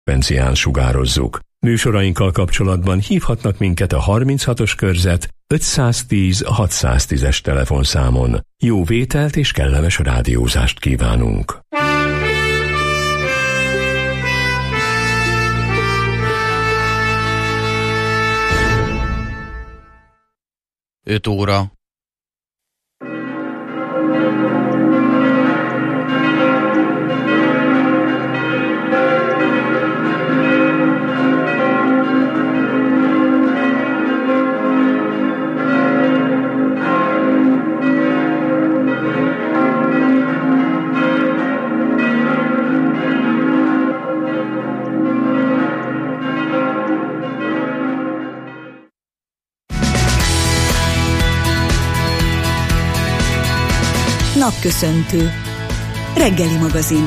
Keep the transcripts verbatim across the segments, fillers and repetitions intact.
frekvencián sugározzuk. Műsorainkkal kapcsolatban hívhatnak minket a harminchatos körzet ötszáztíz hatszáztízes telefonszámon. Jó vételt és kellemes rádiózást kívánunk! öt óra. Napköszöntő. Reggeli magazin.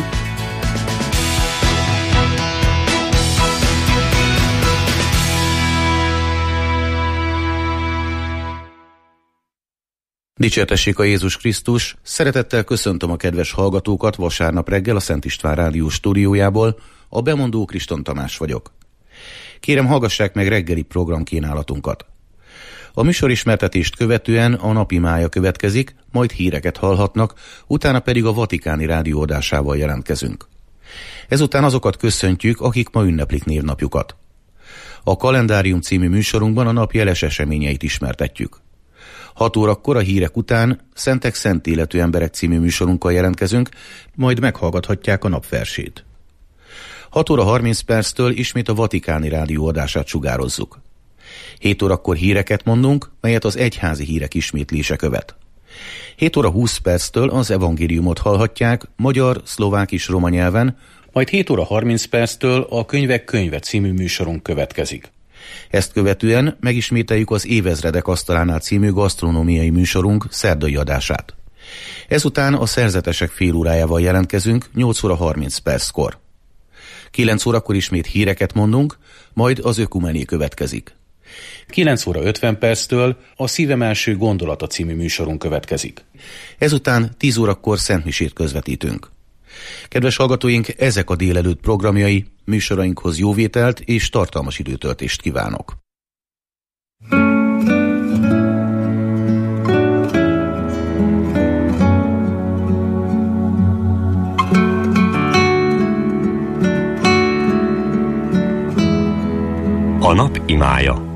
Dicsértessék a Jézus Krisztus! Szeretettel köszöntöm a kedves hallgatókat vasárnap reggel a Szent István Rádió stúdiójából. A bemondó Kriston Tamás vagyok. Kérem, hallgassák meg reggeli programkínálatunkat. A műsorismertetést követően a napimája következik, majd híreket hallhatnak, utána pedig a Vatikáni rádióadásával jelentkezünk. Ezután azokat köszöntjük, akik ma ünneplik névnapjukat. A Kalendárium című műsorunkban a nap jeles eseményeit ismertetjük. hat órakor a hírek után Szentek szent életű emberek című műsorunkkal jelentkezünk, majd meghallgathatják a napversét. hat óra harminc perctől ismét a Vatikáni rádióadását sugározzuk. hét órakor híreket mondunk, melyet az egyházi hírek ismétlése követ. hét óra húsz perctől az evangéliumot hallhatják magyar, szlovák és roma nyelven, majd hét óra harminc perctől a Könyvek könyve című műsorunk következik. Ezt követően megismételjük az Évezredek asztalánál című gasztronómiai műsorunk szerdai adását. Ezután a szerzetesek félórájával jelentkezünk nyolc óra harminc perckor. kilenc órakor ismét híreket mondunk, majd az ökumené következik. kilenc óra ötven perctől a Szívem első gondolata című műsorunk következik. Ezután tíz órakor szentmisét közvetítünk. Kedves hallgatóink, ezek a délelőtt programjai, műsorainkhoz jóvételt és tartalmas időtöltést kívánok. A nap imája.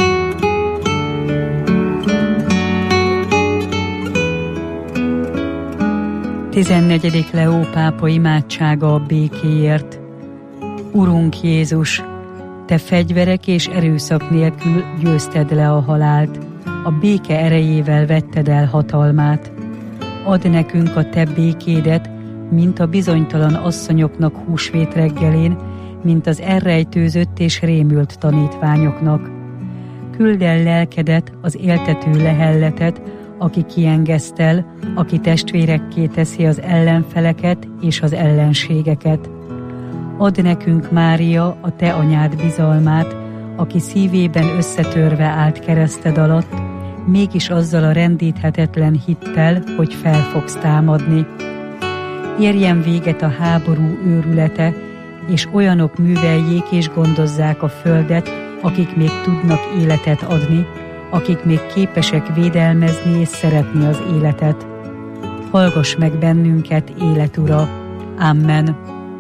tizennegyedik Leó pápa imádsága a békéért. Urunk Jézus, te fegyverek és erőszak nélkül győzted le a halált, a béke erejével vetted el hatalmát. Add nekünk a te békédet, mint a bizonytalan asszonyoknak húsvét reggelén, mint az elrejtőzött és rémült tanítványoknak. Küld el lelkedet, az éltető lehelletet, aki kiengesztel, aki testvérekké teszi az ellenfeleket és az ellenségeket. Add nekünk, Mária, a te anyád bizalmát, aki szívében összetörve állt kereszted alatt, mégis azzal a rendíthetetlen hittel, hogy fel fogsz támadni. Érjen véget a háború őrülete, és olyanok műveljék és gondozzák a földet, akik még tudnak életet adni, akik még képesek védelmezni és szeretni az életet. Hallgass meg bennünket, élet Ura! Amen.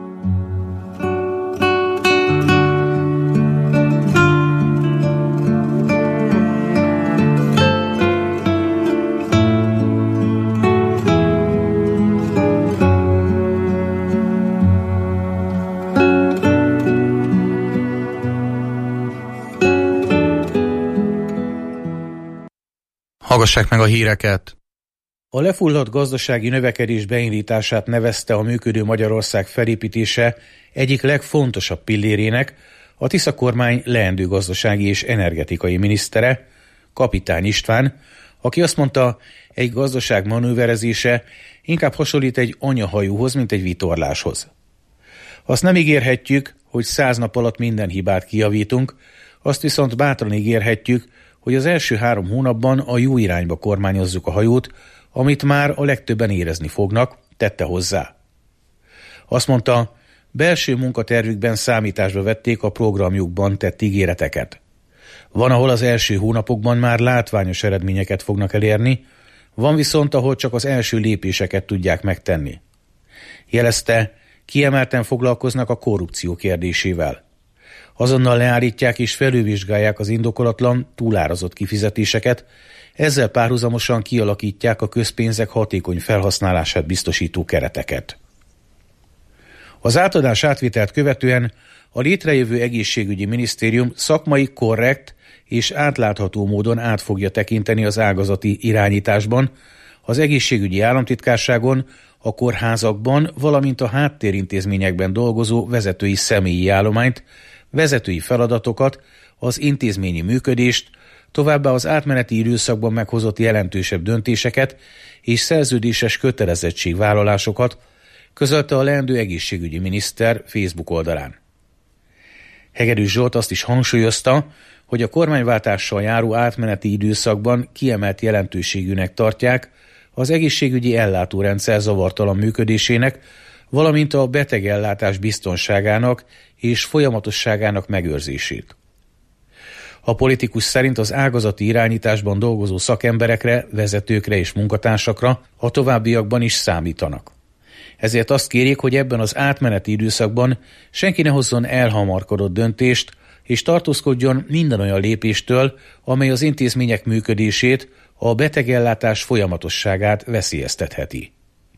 Hallgassák meg a híreket! A lefulladt gazdasági növekedés beindítását nevezte a működő Magyarország felépítése egyik legfontosabb pillérének a Tisza kormány leendő gazdasági és energetikai minisztere, Kapitány István, aki azt mondta, egy gazdaság manőverezése inkább hasonlít egy anyahajóhoz, mint egy vitorláshoz. Azt nem ígérhetjük, hogy száz nap alatt minden hibát kijavítunk, azt viszont bátran ígérhetjük, hogy az első három hónapban a jó irányba kormányozzuk a hajót, amit már a legtöbben érezni fognak, tette hozzá. Azt mondta, belső munkatervükben számításba vették a programjukban tett ígéreteket. Van, ahol az első hónapokban már látványos eredményeket fognak elérni, van viszont, ahol csak az első lépéseket tudják megtenni. Jelezte, kiemelten foglalkoznak a korrupció kérdésével. Azonnal leállítják és felülvizsgálják az indokolatlan, túlárazott kifizetéseket, ezzel párhuzamosan kialakítják a közpénzek hatékony felhasználását biztosító kereteket. Az átadás átvitelt követően a létrejövő egészségügyi minisztérium szakmai, korrekt és átlátható módon át fogja tekinteni az ágazati irányításban, az egészségügyi államtitkárságon, a kórházakban, valamint a háttérintézményekben dolgozó vezetői személyi állományt, vezetői feladatokat, az intézményi működést, továbbá az átmeneti időszakban meghozott jelentősebb döntéseket és szerződéses kötelezettségvállalásokat, közölte a leendő egészségügyi miniszter Facebook oldalán. Hegedűs Zsolt azt is hangsúlyozta, hogy a kormányváltással járó átmeneti időszakban kiemelt jelentőségűnek tartják az egészségügyi ellátórendszer zavartalan működésének, valamint a betegellátás biztonságának és folyamatosságának megőrzését. A politikus szerint az ágazati irányításban dolgozó szakemberekre, vezetőkre és munkatársakra a továbbiakban is számítanak. Ezért azt kérik, hogy ebben az átmeneti időszakban senki ne hozzon elhamarkodott döntést, és tartózkodjon minden olyan lépéstől, amely az intézmények működését, a betegellátás folyamatosságát veszélyeztetheti.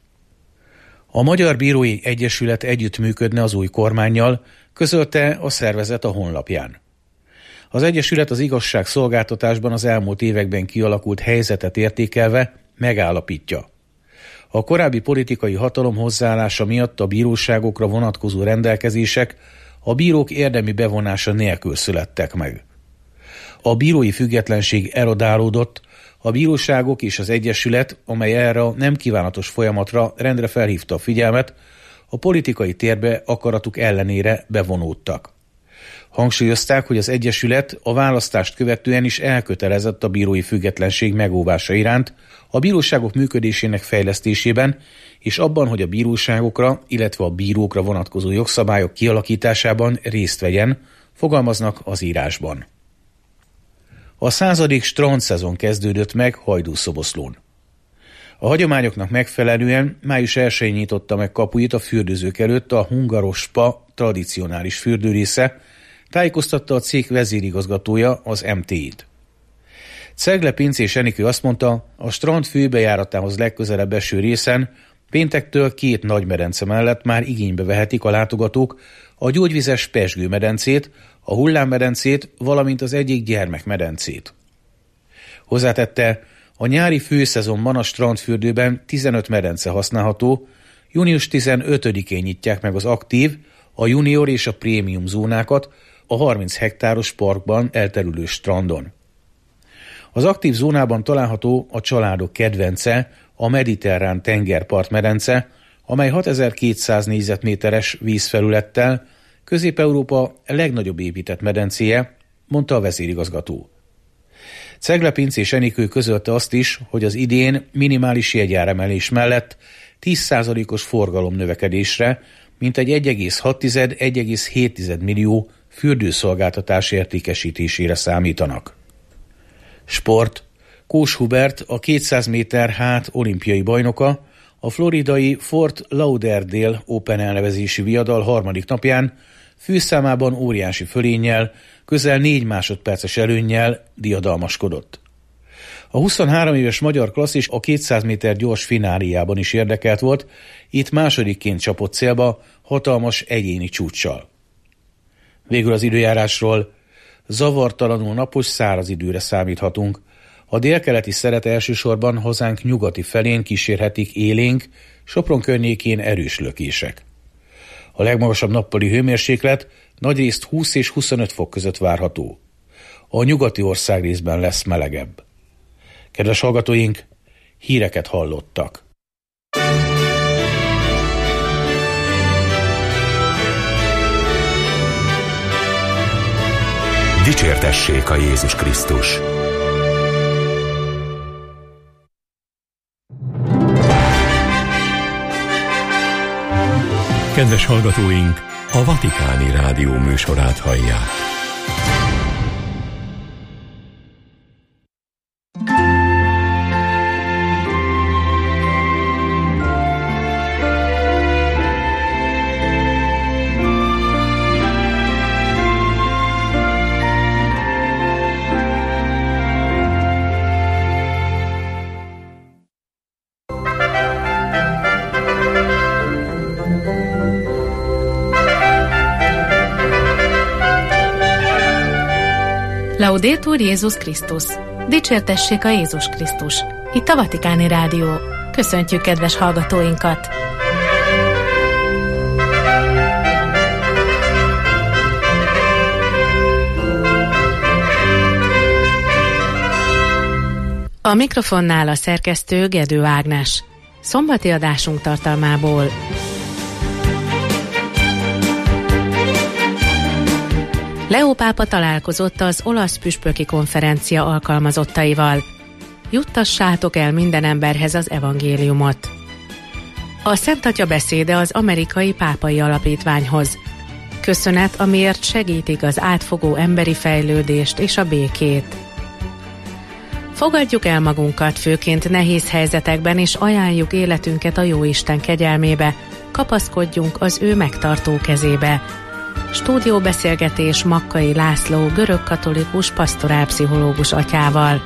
A Magyar Bírói Egyesület együttműködne az új kormánnyal, közölte a szervezet a honlapján. Az Egyesület az igazságszolgáltatásban az elmúlt években kialakult helyzetet értékelve megállapítja. A korábbi politikai hatalom hozzáállása miatt a bíróságokra vonatkozó rendelkezések a bírók érdemi bevonása nélkül születtek meg. A bírói függetlenség erodálódott, a bíróságok és az Egyesület, amely erre a nem kívánatos folyamatra rendre felhívta a figyelmet, a politikai térbe akaratuk ellenére bevonódtak. Hangsúlyozták, hogy az Egyesület a választást követően is elkötelezett a bírói függetlenség megóvása iránt, a bíróságok működésének fejlesztésében, és abban, hogy a bíróságokra, illetve a bírókra vonatkozó jogszabályok kialakításában részt vegyen, fogalmaznak az írásban. A századik strandszezon kezdődött meg Hajdúszoboszlón. A hagyományoknak megfelelően május elsején nyitotta meg kapuit a fürdőzők előtt a Hungarospa tradicionális fürdőrésze, tájékoztatta a cég vezérigazgatója, az em té i-t. Cegle Pincés Enikő azt mondta, a strand főbejáratához legközelebb eső részen péntektől két nagy medence mellett már igénybe vehetik a látogatók a gyógyvizes Pezsgő medencét, a hullámmedencét, valamint az egyik gyermekmedencét. Hozzátette, a nyári főszezonban a strandfürdőben tizenöt medence használható, június tizenötödikén nyitják meg az aktív, a junior és a prémium zónákat a harminc hektáros parkban elterülő strandon. Az aktív zónában található a családok kedvence, a mediterrán tengerpart medence, amely hatezer-kétszáz négyzetméteres vízfelülettel Közép-Európa legnagyobb épített medencéje, mondta a vezérigazgató. Cegle Pincés Enikő közölte azt is, hogy az idén minimális jegyáremelés mellett tíz százalékos forgalomnövekedésre, mintegy egy egész hat - egy egész hét millió fürdőszolgáltatás értékesítésére számítanak. Sport. Kós Hubert, a kétszáz méter hát olimpiai bajnoka, a floridai Fort Lauderdale Open elnevezésű viadal harmadik napján főszámában óriási fölénnyel, közel négy másodperces előnnyel diadalmaskodott. A huszonhárom éves magyar klasszis a kétszáz méter gyors fináliában is érdekelt volt, itt másodikként csapott célba hatalmas egyéni csúccsal. Végül az időjárásról. Zavartalanul napos, száraz időre számíthatunk. A délkeleti szeret elsősorban hazánk nyugati felén kísérhetik élénk, Sopron környékén erős lökések. A legmagasabb nappali hőmérséklet nagyrészt húsz és huszonöt fok között várható. A nyugati országrészben lesz melegebb. Kedves hallgatóink, híreket hallottak. Dicsértessék a Jézus Krisztus! Kedves hallgatóink, a Vatikáni Rádió műsorát hallják. Laudetur Jézus Krisztus! Dicsértessék a Jézus Krisztus! Itt a Vatikáni Rádió. Köszöntjük kedves hallgatóinkat! A mikrofonnál a szerkesztő Gedő Ágnes. Szombati adásunk tartalmából. Leó pápa találkozott az olasz püspöki konferencia alkalmazottaival. Juttassátok el minden emberhez az evangéliumot. A Szent Atya beszéde az amerikai pápai alapítványhoz. Köszönet, amiért segítik az átfogó emberi fejlődést és a békét. Fogadjuk el magunkat, főként nehéz helyzetekben, és ajánljuk életünket a Jóisten kegyelmébe, kapaszkodjunk az ő megtartó kezébe. Stúdióbeszélgetés Makkai László görögkatolikus pastorálpszichológus atyával.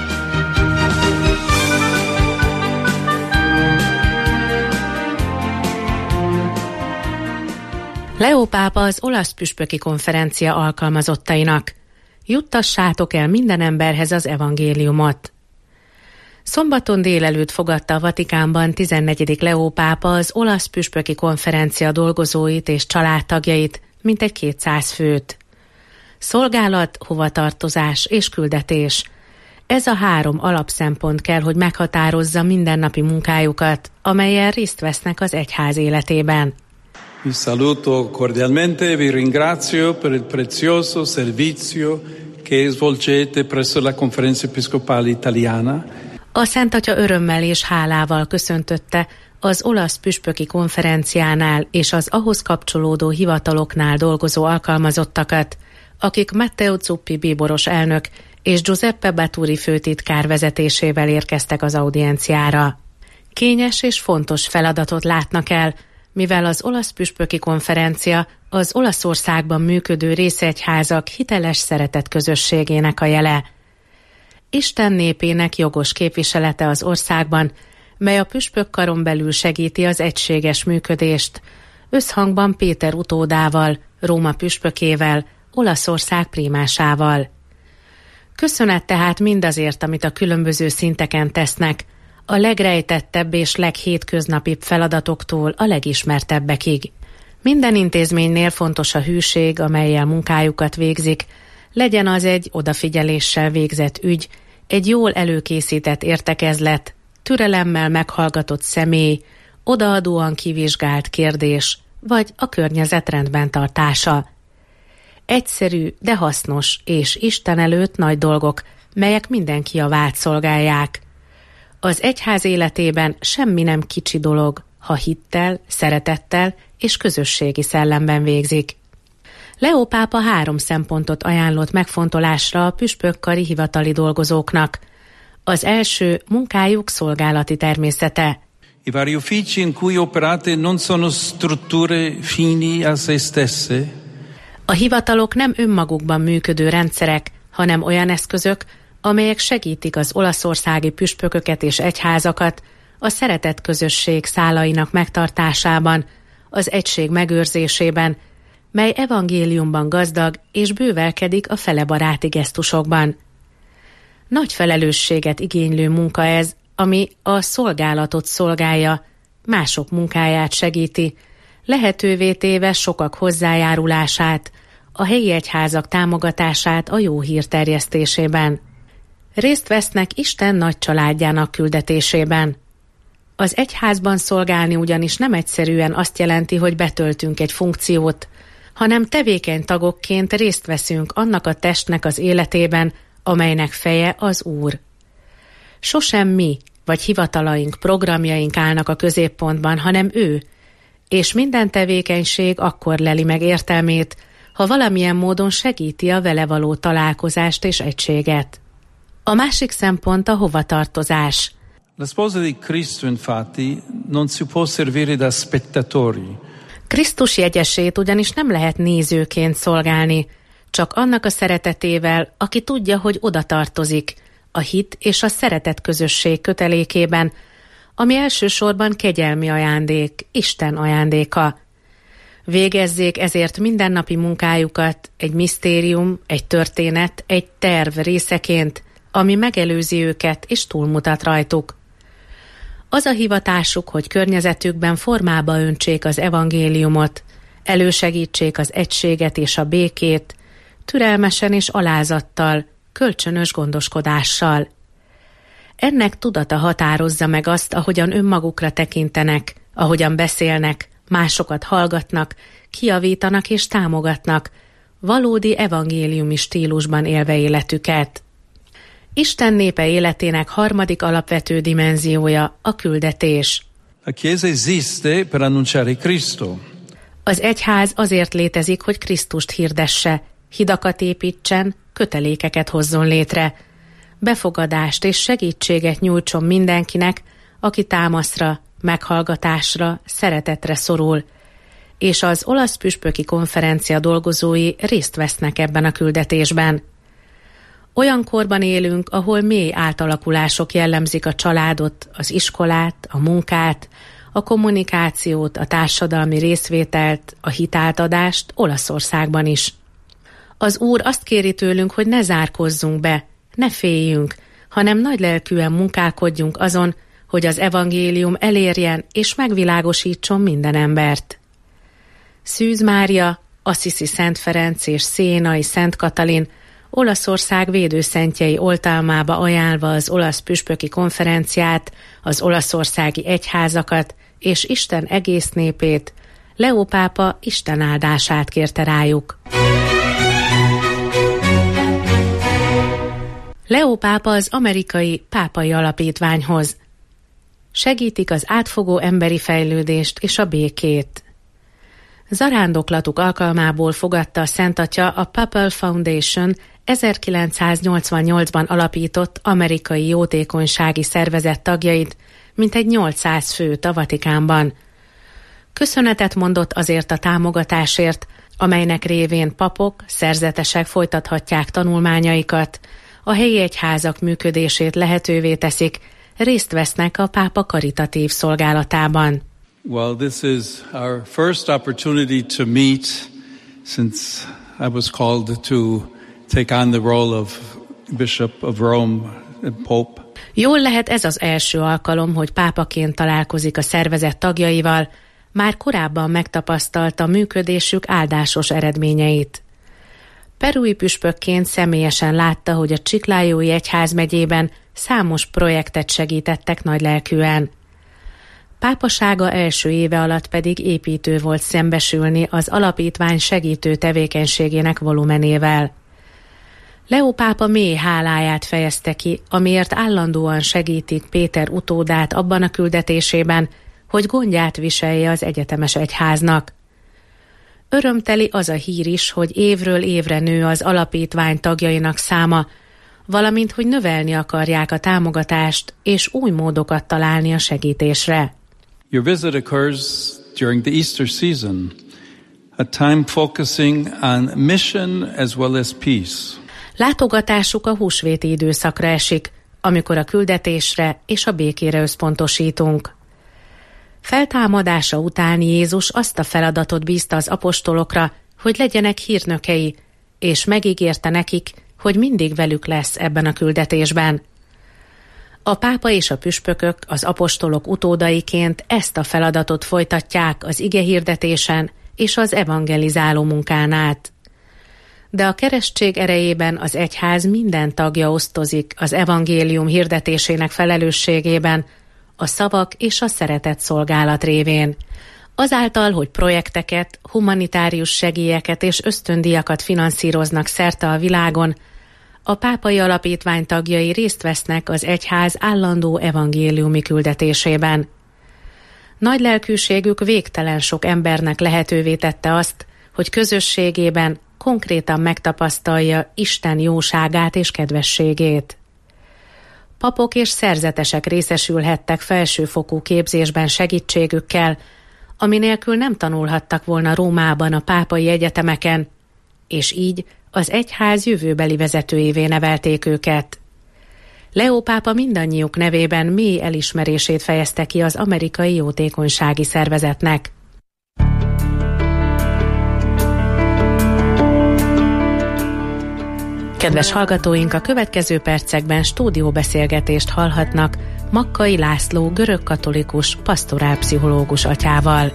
Leó pápa az olasz püspöki konferencia alkalmazottainak. Juttassátok el minden emberhez az evangéliumot. Szombaton délelőtt fogadta a Vatikánban tizennegyedik Leó pápa az olasz püspöki konferencia dolgozóit és családtagjait, mintegy kétszáz főt. Szolgálat, hovatartozás és küldetés. Ez a három alapszempont kell, hogy meghatározza mindennapi munkájukat, amelyen részt vesznek az egyház életében. Vi saluto cordialmente e vi ringrazio per il prezioso servizio che svolgete presso la Conferenza Episcopale Italiana. A Szent Atya örömmel és hálával köszöntötte az olasz püspöki konferenciánál és az ahhoz kapcsolódó hivataloknál dolgozó alkalmazottakat, akik Matteo Zuppi bíboros elnök és Giuseppe Baturi főtitkár vezetésével érkeztek az audienciára. Kényes és fontos feladatot látnak el, mivel az olasz püspöki konferencia az Olaszországban működő részegyházak hiteles szeretet közösségének a jele. Isten népének jogos képviselete az országban, mely a püspökkaron belül segíti az egységes működést, összhangban Péter utódával, Róma püspökével, Olaszország prímásával. Köszönet tehát mindazért, amit a különböző szinteken tesznek, a legrejtettebb és leghétköznapibb feladatoktól a legismertebbekig. Minden intézménynél fontos a hűség, amellyel munkájukat végzik, legyen az egy odafigyeléssel végzett ügy, egy jól előkészített értekezlet, türelemmel meghallgatott személy, odaadóan kivizsgált kérdés, vagy a környezet rendben tartása. Egyszerű, de hasznos és Isten előtt nagy dolgok, melyek mindenki javát szolgálják. Az egyház életében semmi nem kicsi dolog, ha hittel, szeretettel és közösségi szellemben végzik. Leó pápa három szempontot ajánlott megfontolásra a püspökkari hivatali dolgozóknak. Az első munkájuk szolgálati természete. I vari uffici in cui operate non sono strutture fini a se stesse. A hivatalok nem önmagukban működő rendszerek, hanem olyan eszközök, amelyek segítik az olaszországi püspököket és egyházakat a szeretett közösség szálainak megtartásában, az egység megőrzésében, mely evangéliumban gazdag és bővelkedik a felebaráti gesztusokban. Nagy felelősséget igénylő munka ez, ami a szolgálatot szolgálja, mások munkáját segíti, lehetővé téve sokak hozzájárulását, a helyi egyházak támogatását a jó hír terjesztésében. Részt vesznek Isten nagy családjának küldetésében. Az egyházban szolgálni ugyanis nem egyszerűen azt jelenti, hogy betöltünk egy funkciót, hanem tevékeny tagokként részt veszünk annak a testnek az életében, amelynek feje az Úr. Sosem mi, vagy hivatalaink, programjaink állnak a középpontban, hanem ő. és minden tevékenység akkor leli meg értelmét, ha valamilyen módon segíti a vele való találkozást és egységet. A másik szempont a hovatartozás. La sposa di Cristo, infatti, non si può servire da spettatori. Krisztus jegyesét ugyanis nem lehet nézőként szolgálni, csak annak a szeretetével, aki tudja, hogy oda tartozik, a hit és a szeretet közösség kötelékében, ami elsősorban kegyelmi ajándék, Isten ajándéka. Végezzék ezért mindennapi munkájukat egy misztérium, egy történet, egy terv részeként, ami megelőzi őket és túlmutat rajtuk. Az a hivatásuk, hogy környezetükben formába öntsék az evangéliumot, elősegítsék az egységet és a békét, türelmesen és alázattal, kölcsönös gondoskodással. Ennek tudata határozza meg azt, ahogyan önmagukra tekintenek, ahogyan beszélnek, másokat hallgatnak, kijavítanak és támogatnak, valódi evangéliumi stílusban élve életüket. Isten népe életének harmadik alapvető dimenziója a küldetés. La Chiesa esiste per annunciare Cristo. Az egyház azért létezik, hogy Krisztust hirdesse, hidakat építsen, kötelékeket hozzon létre, befogadást és segítséget nyújtson mindenkinek, aki támaszra, meghallgatásra, szeretetre szorul, és az olasz püspöki konferencia dolgozói részt vesznek ebben a küldetésben. Olyan korban élünk, ahol mély átalakulások jellemzik a családot, az iskolát, a munkát, a kommunikációt, a társadalmi részvételt, a hitátadást Olaszországban is. Az Úr azt kéri tőlünk, hogy ne zárkozzunk be, ne féljünk, hanem nagylelkűen munkálkodjunk azon, hogy az evangélium elérjen és megvilágosítson minden embert. Szűz Mária, Assisi Szent Ferenc és Sienai Szent Katalin Olaszország védőszentjei oltalmába ajánlva az olasz püspöki konferenciát, az olaszországi egyházakat és Isten egész népét, Leó pápa Isten áldását kérte rájuk. Leó pápa az amerikai pápai alapítványhoz. Segítik az átfogó emberi fejlődést és a békét. Zarándoklatuk alkalmából fogadta a Szent Atya a Papal Foundation ezerkilencszáznyolcvannyolcban alapított amerikai jótékonysági szervezet tagjait, mintegy nyolcszáz főt a Vatikánban. Köszönetet mondott azért a támogatásért, amelynek révén papok, szerzetesek folytathatják tanulmányaikat, a helyi egyházak működését lehetővé teszik, részt vesznek a pápa karitatív szolgálatában. Well, this is our first opportunity to meet since I was called to take on the role of Bishop of Rome and Pope. Jól lehet ez az első alkalom, hogy pápaként találkozik a szervezet tagjaival, már korábban megtapasztalta működésük áldásos eredményeit. Perui püspökként személyesen látta, hogy a Chiclayói egyházmegyében számos projektet segítettek nagylelkűen. Pápasága első éve alatt pedig építő volt szembesülni az alapítvány segítő tevékenységének volumenével. Leó pápa mély háláját fejezte ki, amiért állandóan segítik Péter utódát abban a küldetésében, hogy gondját viselje az egyetemes egyháznak. Örömteli az a hír is, hogy évről évre nő az alapítvány tagjainak száma, valamint hogy növelni akarják a támogatást és új módokat találni a segítésre. Your visit occurs during the Easter season, a time focusing on mission as well as peace. Látogatásuk a húsvéti időszakra esik, amikor a küldetésre és a békére összpontosítunk. Feltámadása után Jézus azt a feladatot bízta az apostolokra, hogy legyenek hírnökei, és megígérte nekik, hogy mindig velük lesz ebben a küldetésben. A pápa és a püspökök az apostolok utódaiként ezt a feladatot folytatják az igehirdetésen és az evangelizáló munkán át. De a keresztség erejében az egyház minden tagja osztozik az evangélium hirdetésének felelősségében, a szavak és a szeretet szolgálat révén. Azáltal, hogy projekteket, humanitárius segélyeket és ösztöndíjakat finanszíroznak szerte a világon, a pápai alapítvány tagjai részt vesznek az egyház állandó evangéliumi küldetésében. Nagy lelkűségük végtelen sok embernek lehetővé tette azt, hogy közösségében konkrétan megtapasztalja Isten jóságát és kedvességét. Papok és szerzetesek részesülhettek felsőfokú képzésben segítségükkel, ami nélkül nem tanulhattak volna Rómában a pápai egyetemeken, és így az egyház jövőbeli vezetőjévé nevelték őket. Leó pápa mindannyiuk nevében mély elismerését fejezte ki az amerikai jótékonysági szervezetnek. Kedves hallgatóink, a következő percekben stúdióbeszélgetést hallhatnak Makkai László görögkatolikus pastorálpszichológus atyával.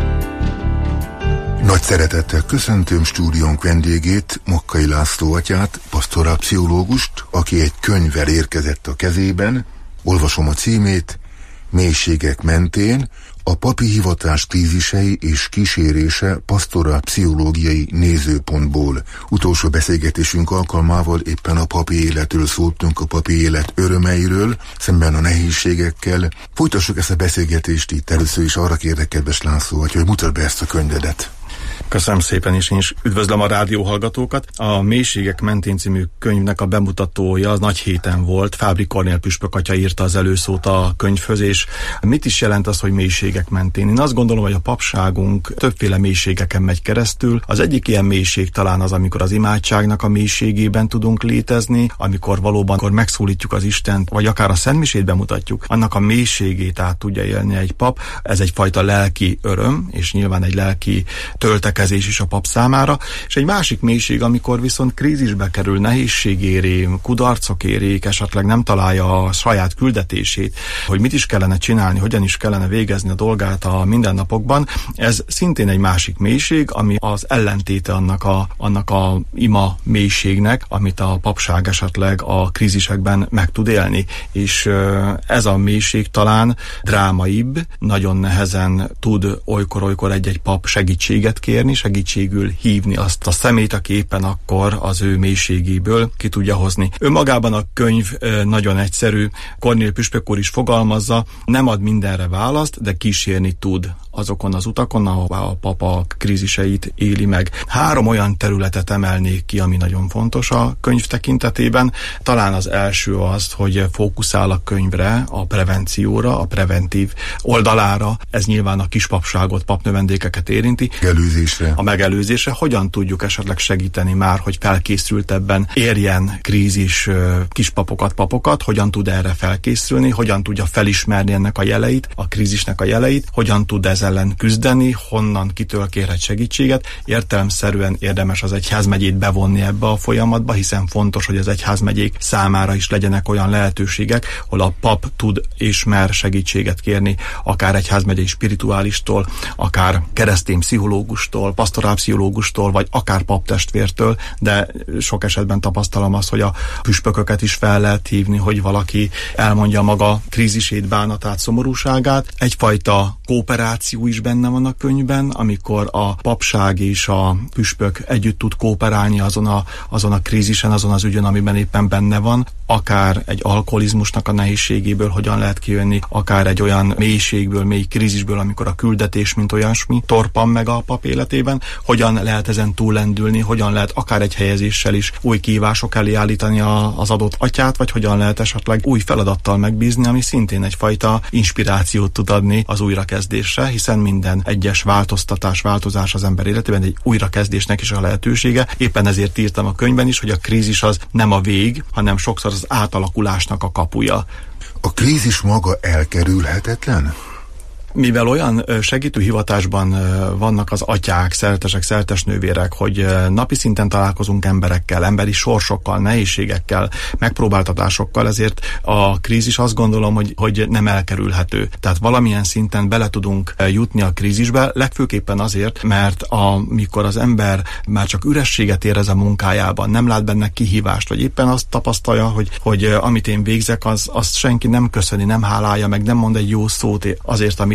Nagy szeretettel köszöntöm stúdiónk vendégét, Makkai László atyát, pastorálpszichológust, aki egy könyvvel érkezett a kezében. Olvasom a címét: Mélységek mentén, a papi hivatás krízisei és kísérése pastorálpszichológiai nézőpontból. Utolsó beszélgetésünk alkalmával éppen a papi életről szóltunk, a papi élet örömeiről, szemben a nehézségekkel. Folytassuk ezt a beszélgetést itt. Először is arra kérlek, kedves László, hogy mutasd be ezt a könyvedet. Köszönöm szépen, és én is üdvözlöm a rádióhallgatókat. A Mélységek mentén című könyvnek a bemutatója az nagy héten volt. Fábri Kornél püspök atya írta az előszót a könyvhöz, és mit is jelent az, hogy mélységek mentén? Én azt gondolom, hogy a papságunk többféle mélységeken megy keresztül. Az egyik ilyen mélység talán az, amikor az imádságnak a mélységében tudunk létezni, amikor valóban akkor megszólítjuk az Istent, vagy akár a szentmisét bemutatjuk, annak a mélységét át tudja élni egy pap. Ez egyfajta lelki öröm, és nyilván egy lelki töltekezés is a pap számára, és egy másik mélység, amikor viszont krízisbe kerül, nehézség éri, kudarcok érik, esetleg nem találja a saját küldetését, hogy mit is kellene csinálni, hogyan is kellene végezni a dolgát a mindennapokban. Ez szintén egy másik mélység, ami az ellentéte annak a, annak a ima mélységnek, amit a papság esetleg a krízisekben meg tud élni. És ez a mélység talán drámaibb, nagyon nehezen tud olykor-olykor egy-egy pap segítséget kérni, segítségül hívni azt a szemét, aki éppen akkor az ő mélységéből ki tudja hozni. Önmagában a könyv nagyon egyszerű, Kornél püspök úr is fogalmazza, nem ad mindenre választ, de kísérni tud azokon az utakon, ahová a papa kríziseit éli meg. Három olyan területet emelnék ki, ami nagyon fontos a könyv tekintetében. Talán az első az, hogy fókuszál a könyvre, a prevencióra, a preventív oldalára. Ez nyilván a kispapságot, papnövendékeket érinti. Megelőzésre. A megelőzésre. Hogyan tudjuk esetleg segíteni már, hogy felkészültebben érjen krízis kispapokat, papokat, hogyan tud erre felkészülni, hogyan tudja felismerni ennek a jeleit, a krízisnek a jeleit, hogyan tud ez ellen küzdeni, honnan, kitől kérhet segítséget. Értelemszerűen érdemes az egyházmegyét bevonni ebbe a folyamatba, hiszen fontos, hogy az egyházmegyék számára is legyenek olyan lehetőségek, hol a pap tud és mer segítséget kérni, akár egyházmegyei spirituálistól, akár keresztény pszichológustól, pastorálpszichológustól, vagy akár paptestvértől, de sok esetben tapasztalom azt, hogy a püspököket is fel lehet hívni, hogy valaki elmondja maga krízisét, bánatát, szomorúságát. Egyfajta kooperáció is benne van a könyvben, amikor a papság és a püspök együtt tud kooperálni azon a, azon a krízisen, azon az ügyön, amiben éppen benne van, akár egy alkoholizmusnak a nehézségéből hogyan lehet kijönni, akár egy olyan mélységből, mély krízisből, amikor a küldetés, mint olyasmi torpan meg a pap életében, hogyan lehet ezen túllendülni, hogyan lehet akár egy helyezéssel is új kihívások elé állítani a, az adott atyát, vagy hogyan lehet esetleg új feladattal megbízni, ami szintén egyfajta inspirációt tud adni az újrakezdésre, hiszen minden egyes változtatás, változás az ember életében egy újrakezdésnek is a lehetősége. Éppen ezért írtam a könyvben is, hogy a krízis az nem a vég, hanem sokszor az átalakulásnak a kapuja. A krízis maga elkerülhetetlen? Mivel olyan segítő hivatásban vannak az atyák, szeretesek, szeretesnővérek, hogy napi szinten találkozunk emberekkel, emberi sorsokkal, nehézségekkel, megpróbáltatásokkal, ezért a krízis azt gondolom, hogy, hogy nem elkerülhető. Tehát valamilyen szinten bele tudunk jutni a krízisbe, legfőképpen azért, mert amikor az ember már csak ürességet érez a munkájában, nem lát benne kihívást, vagy éppen azt tapasztalja, hogy, hogy amit én végzek, az, azt senki nem köszöni, nem hálálja meg, nem mond egy jó szót azért, amit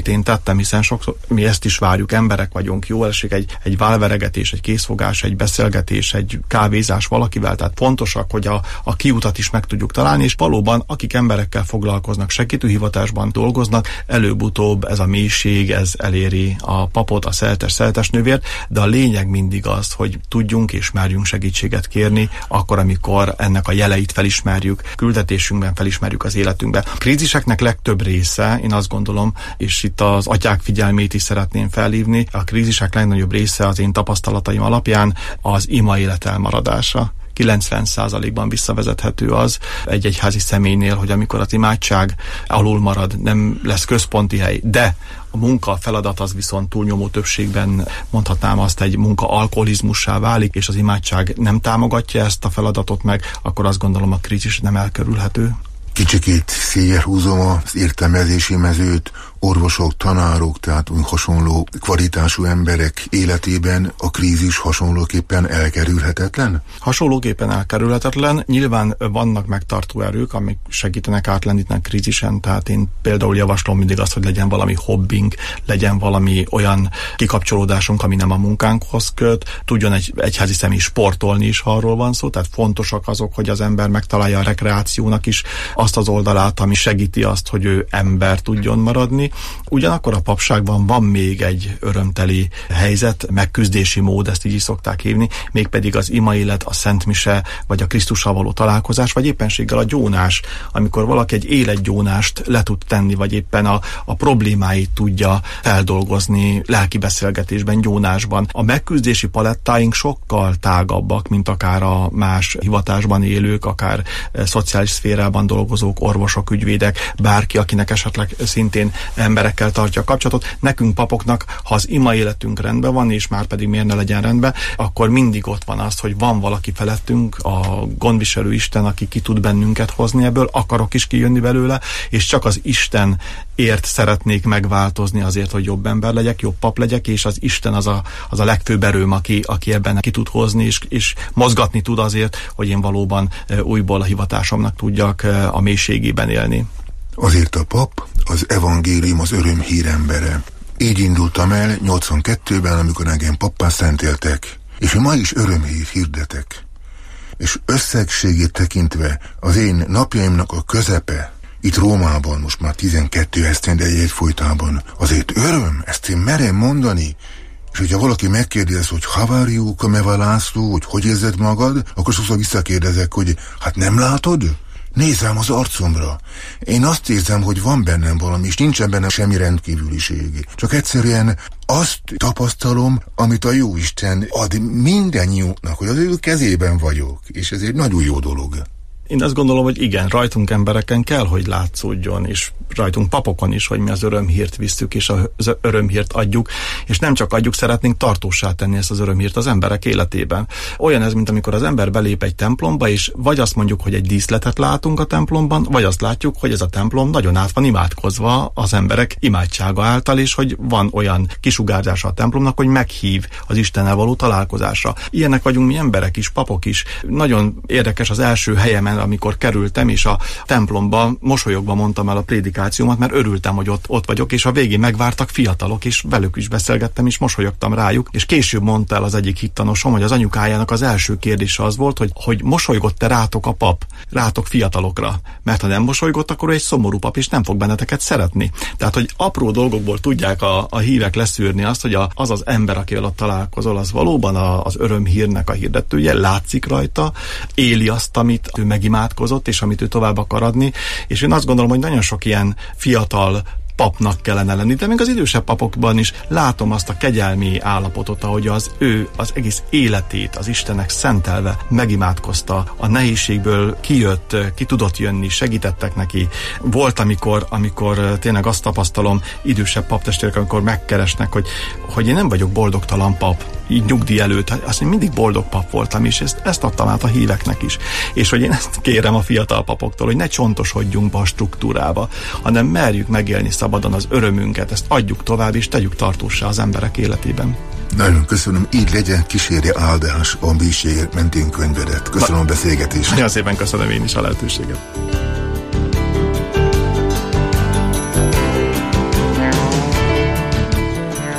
én tettem, hiszen sokszor mi ezt is várjuk, emberek vagyunk, jó esik egy, egy válveregetés, egy készfogás, egy beszélgetés, egy kávézás valakivel, tehát fontosak, hogy a, a kiutat is meg tudjuk találni, és valóban akik emberekkel foglalkoznak, segítőhivatásban dolgoznak, előbb-utóbb ez a mélység, ez eléri a papot, a szeltes, szeltes nővért, de a lényeg mindig az, hogy tudjunk és merjünk segítséget kérni, akkor, amikor ennek a jeleit felismerjük, küldetésünkben felismerjük az életünkben. A kríziseknek legtöbb része, én azt gondolom, és itt az atyák figyelmét is szeretném felhívni, a krízisek legnagyobb része az én tapasztalataim alapján az ima élet elmaradása. kilencven százalékban visszavezethető az egy egyházi személynél, hogy amikor az imádság alul marad, nem lesz központi hely, de a munka, a feladat az viszont túlnyomó többségben, mondhatnám azt, egy munka alkoholizmussá válik, és az imádság nem támogatja ezt a feladatot meg, akkor azt gondolom, a krízis nem elkerülhető. Kicsikét széjjel húzom az értelmezési mezőt, orvosok, tanárok, tehát úgy hasonló kvalitású emberek életében a krízis hasonlóképpen elkerülhetetlen? Hasonlóképpen elkerülhetetlen. Nyilván vannak megtartó erők, amik segítenek átlendíteni a krízisen, tehát én például javaslom mindig azt, hogy legyen valami hobbink, legyen valami olyan kikapcsolódásunk, ami nem a munkánkhoz köt, tudjon egy egyházi személy sportolni is, ha arról van szó, tehát fontosak azok, hogy az ember megtalálja a rekreációnak is azt az oldalát, ami segíti azt, hogy ő ember tudjon maradni. Ugyanakkor a papságban van még egy örömteli helyzet, megküzdési mód, ezt így is szokták hívni, mégpedig az imaélet, a szentmise, vagy a Krisztussal való találkozás, vagy éppenséggel a gyónás, amikor valaki egy életgyónást le tud tenni, vagy éppen a, a problémáit tudja feldolgozni lelki beszélgetésben, gyónásban. A megküzdési palettáink sokkal tágabbak, mint akár a más hivatásban élők, akár e, szociális szférában dolgozók, orvosok, ügyvédek, bárki, akinek esetleg szintén emberekkel tartja a kapcsolatot. Nekünk papoknak, ha az ima életünk rendben van, és már pedig miért ne legyen rendben, akkor mindig ott van az, hogy van valaki felettünk, a gondviselő Isten, aki ki tud bennünket hozni ebből, akarok is kijönni belőle, és csak az Istenért szeretnék megváltozni azért, hogy jobb ember legyek, jobb pap legyek, és az Isten az a, az a legfőbb erőm, aki, aki ebben ki tud hozni, és, és mozgatni tud azért, hogy én valóban újból a hivatásomnak tudjak a mélységében élni. Azért a pap az evangélium, az öröm hírembere. Így indultam el nyolcvankettőben, amikor engem pappá szentéltek, és ma is örömhír hirdetek. És összegségét tekintve az én napjaimnak a közepe, itt Rómában most már tizenkettő esztende egy folytában, azért öröm, ezt én merem mondani. És hogyha valaki megkérdez, hogy how are you, Kameva László, hogy hogy érzed magad, akkor sokszor visszakérdezek, hogy hát nem látod? Nézz rám az arcomra. Én azt érzem, hogy van bennem valami, és nincsen bennem semmi rendkívüliség. Csak egyszerűen azt tapasztalom, amit a Jóisten ad mindennyiunknak, hogy az ő kezében vagyok, és ez egy nagyon jó dolog. Én azt gondolom, hogy igen, rajtunk embereken kell, hogy látszódjon, és rajtunk papokon is, hogy mi az örömhírt visszük, és az örömhírt adjuk, és nem csak adjuk, szeretnénk tartóssá tenni ezt az örömhírt az emberek életében. Olyan ez, mint amikor az ember belép egy templomba, és vagy azt mondjuk, hogy egy díszletet látunk a templomban, vagy azt látjuk, hogy ez a templom nagyon át van imádkozva az emberek imádsága által, és hogy van olyan kisugárzása a templomnak, hogy meghív az Istennel való találkozásra. Ilyenek vagyunk mi emberek is, papok is. Nagyon érdekes az első helyemen, amikor kerültem, és a templomban mosolyogva mondtam el a prédikációmat, mert örültem, hogy ott, ott vagyok, és a végén megvártak fiatalok, és velük is beszélgettem, és mosolyogtam rájuk, és később mondta el az egyik hittanosom, hogy az anyukájának az első kérdése az volt, hogy, hogy mosolygott-e rátok a pap, rátok fiatalokra, mert ha nem mosolygott, akkor egy szomorú pap, és nem fog benneteket szeretni. Tehát, hogy apró dolgokból tudják a, a hívek leszűrni azt, hogy a, az az ember, akivel ott találkozol, az valóban a, az örömhírnek a hirdetője, látszik rajta, éli azt, amit ő megimádkozott, és amit ő tovább akar adni, és én azt gondolom, hogy nagyon sok ilyen fiatal papnak kellene lenni, de még az idősebb papokban is látom azt a kegyelmi állapotot, ahogy az ő az egész életét az Istennek szentelve megimádkozta, a nehézségből kijött, ki tudott jönni, segítettek neki. Volt, amikor, amikor tényleg azt tapasztalom, idősebb paptestvérek, amikor megkeresnek, hogy, hogy én nem vagyok boldogtalan pap, így nyugdíj előtt, azt én mindig boldog pap voltam, és ezt, ezt adtam át a híveknek is. És hogy én ezt kérem a fiatal papoktól, hogy ne csontosodjunk be a struktúrába, hanem merjük megélni szabadon az örömünket, ezt adjuk tovább, és tegyük tartóssá az emberek életében. Nagyon köszönöm, így legyen, kísérje áldás a mélységek mentén könyvedet. Köszönöm Na, a beszélgetést. Nagyon szépen köszönöm én is a lehetőséget.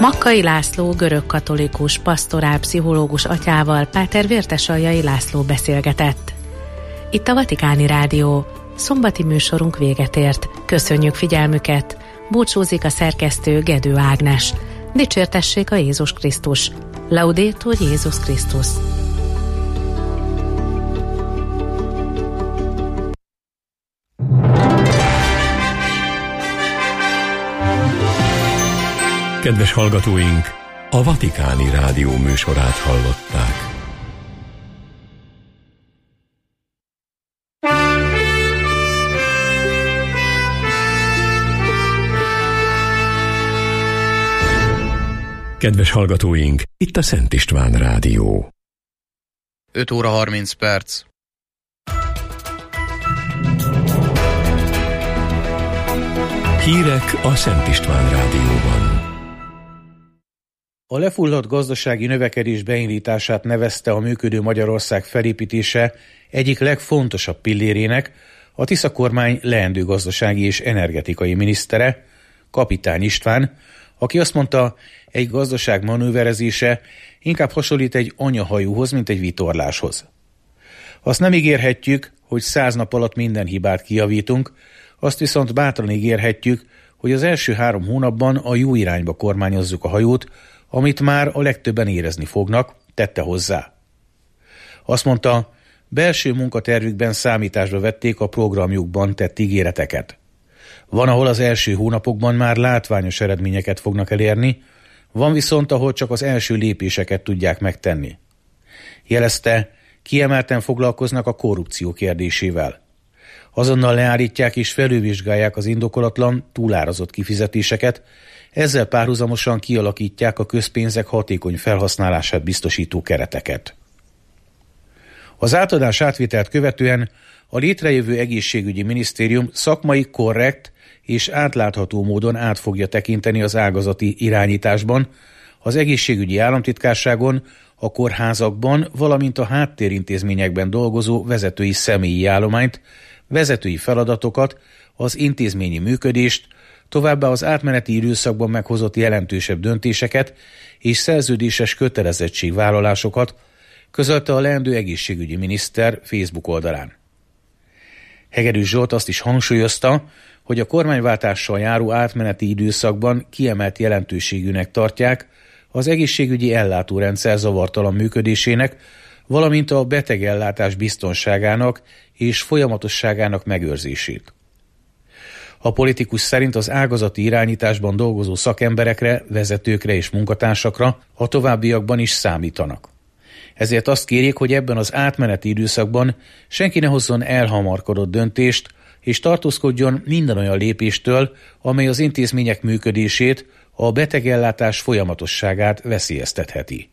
Makkai László görögkatolikus pastorálpszichológus atyával Páter Vértesaljai László beszélgetett. Itt a Vatikáni Rádió. Szombati műsorunk véget ért. Köszönjük figyelmüket. Búcsúzik a szerkesztő Gedő Ágnes. Dicsértessék a Jézus Krisztus. Laudetur Jézus Krisztus. Kedves hallgatóink, a Vatikáni Rádió műsorát hallották. Kedves hallgatóink, itt a Szent István Rádió. öt óra harminc perc. Hírek a Szent István Rádióban. A lefulladt gazdasági növekedés beindítását nevezte a működő Magyarország felépítése egyik legfontosabb pillérének a Tisza kormány leendő gazdasági és energetikai minisztere, Kapitány István, aki azt mondta, egy gazdaság manőverezése inkább hasonlít egy anyahajóhoz, mint egy vitorláshoz. Azt nem ígérhetjük, hogy száz nap alatt minden hibát kijavítunk, azt viszont bátran ígérhetjük, hogy az első három hónapban a jó irányba kormányozzuk a hajót, amit már a legtöbben érezni fognak, tette hozzá. Azt mondta, belső munkatervükben számításba vették a programjukban tett ígéreteket. Van, ahol az első hónapokban már látványos eredményeket fognak elérni, van viszont, ahol csak az első lépéseket tudják megtenni. Jelezte, kiemelten foglalkoznak a korrupció kérdésével. Azonnal leállítják és felülvizsgálják az indokolatlan, túlárazott kifizetéseket, ezzel párhuzamosan kialakítják a közpénzek hatékony felhasználását biztosító kereteket. Az átadás átvitelt követően a létrejövő egészségügyi minisztérium szakmai, korrekt és átlátható módon át fogja tekinteni az ágazati irányításban, az egészségügyi államtitkárságon, a kórházakban, valamint a háttérintézményekben dolgozó vezetői személyi állományt, vezetői feladatokat, az intézményi működést, továbbá az átmeneti időszakban meghozott jelentősebb döntéseket és szerződéses kötelezettségvállalásokat, közölte a leendő egészségügyi miniszter Facebook oldalán. Hegedűs Zsolt azt is hangsúlyozta, hogy a kormányváltással járó átmeneti időszakban kiemelt jelentőségűnek tartják az egészségügyi ellátórendszer zavartalan működésének, valamint a betegellátás biztonságának és folyamatosságának megőrzését. A politikus szerint az ágazati irányításban dolgozó szakemberekre, vezetőkre és munkatársakra a továbbiakban is számítanak. Ezért azt kérik, hogy ebben az átmeneti időszakban senki ne hozzon elhamarkodott döntést, és tartózkodjon minden olyan lépéstől, amely az intézmények működését, a betegellátás folyamatosságát veszélyeztetheti.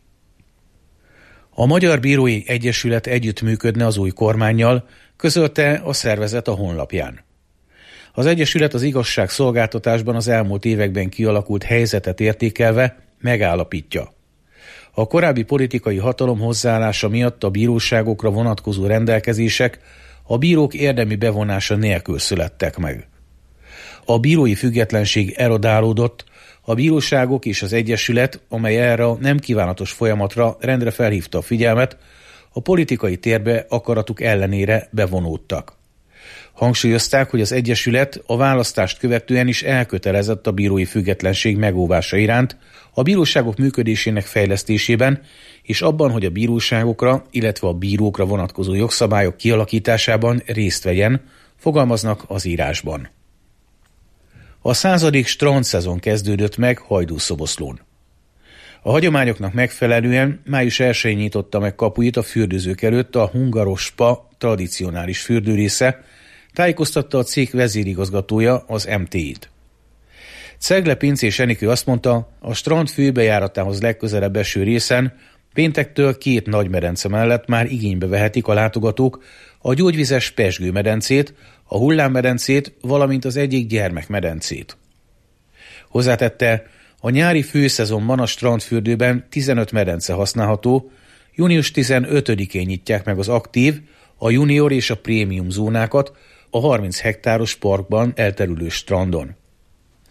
A Magyar Bírói Egyesület együttműködne az új kormánnyal, közölte a szervezet a honlapján. Az Egyesület az igazságszolgáltatásban az elmúlt években kialakult helyzetet értékelve megállapítja. A korábbi politikai hatalom hozzáállása miatt a bíróságokra vonatkozó rendelkezések a bírók érdemi bevonása nélkül születtek meg. A bírói függetlenség erodálódott, a bíróságok és az Egyesület, amely erre a nem kívánatos folyamatra rendre felhívta a figyelmet, a politikai térbe akaratuk ellenére bevonódtak. Hangsúlyozták, hogy az Egyesület a választást követően is elkötelezett a bírói függetlenség megóvása iránt, a bíróságok működésének fejlesztésében, és abban, hogy a bíróságokra, illetve a bírókra vonatkozó jogszabályok kialakításában részt vegyen, fogalmaznak az írásban. A századik strandszezon kezdődött meg Hajdúszoboszlón. A hagyományoknak megfelelően május elsején nyitotta meg kapuit a fürdőzők előtt a Hungarospa tradicionális fürdőrésze, tájékoztatta a cég vezérigazgatója, az em té i-t. Cegle Pincés Enikő azt mondta, a strand főbejáratához legközelebb eső részen péntektől két nagy medence mellett már igénybe vehetik a látogatók a gyógyvizes pezsgőmedencét, a hullámmedencét, valamint az egyik gyermekmedencét. Hozzátette, a nyári főszezonban a strandfürdőben tizenöt medence használható, június tizenötödikén nyitják meg az aktív, a junior és a prémium zónákat a harminc hektáros parkban elterülő strandon.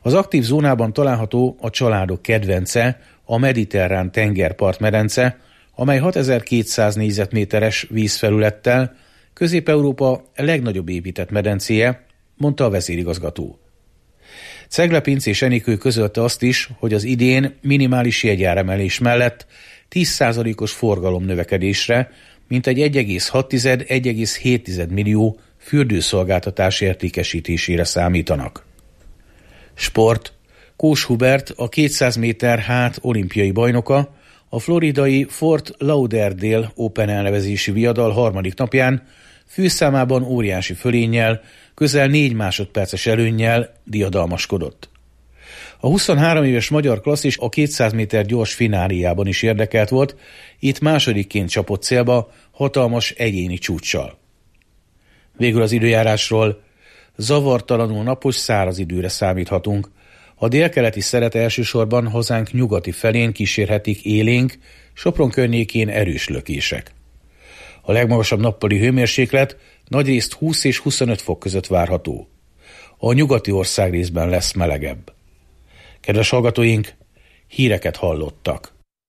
Az aktív zónában található a családok kedvence, a mediterrán tengerpart medence, amely hatezer-kétszáz négyzetméteres vízfelülettel Közép-Európa legnagyobb épített medencéje, mondta a vezérigazgató. Ceglepinc és Enikő közölte azt is, hogy az idén minimális jegyáremelés mellett tíz százalékos forgalomnövekedésre, mintegy egy egész hat - egy egész hét millió fürdőszolgáltatás értékesítésére számítanak. Sport. Kós Hubert, a kétszáz méter hát olimpiai bajnoka, a floridai Fort Lauderdale Open elnevezési viadal harmadik napján főszámában óriási fölénnyel, közel négy másodperces előnnyel diadalmaskodott. A huszonhárom éves magyar klasszis a kétszáz méter gyors fináliában is érdekelt volt, itt másodikként csapott célba hatalmas egyéni csúccsal. Végül az időjárásról. Zavartalanul napos, száraz időre számíthatunk. A délkeleti szeret elsősorban hazánk nyugati felén kísérhetik élénk, Sopron környékén erős lökések. A legmagasabb nappali hőmérséklet nagyrészt húsz és huszonöt fok között várható. A nyugati országrészben lesz melegebb. Kedves hallgatóink, híreket hallottak.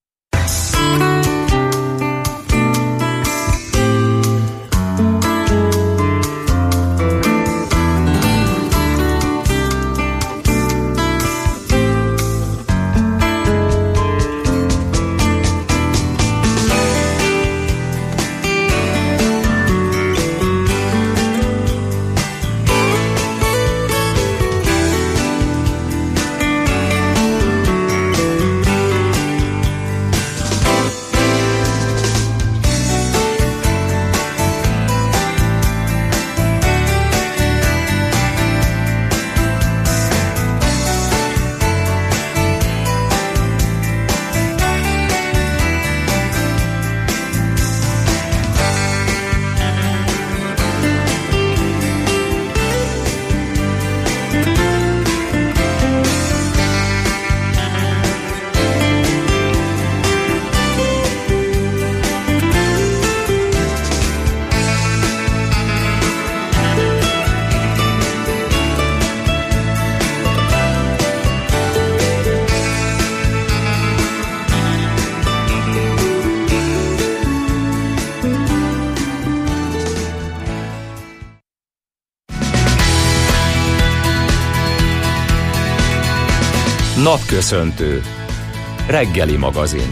Napköszöntő. Reggeli magazin.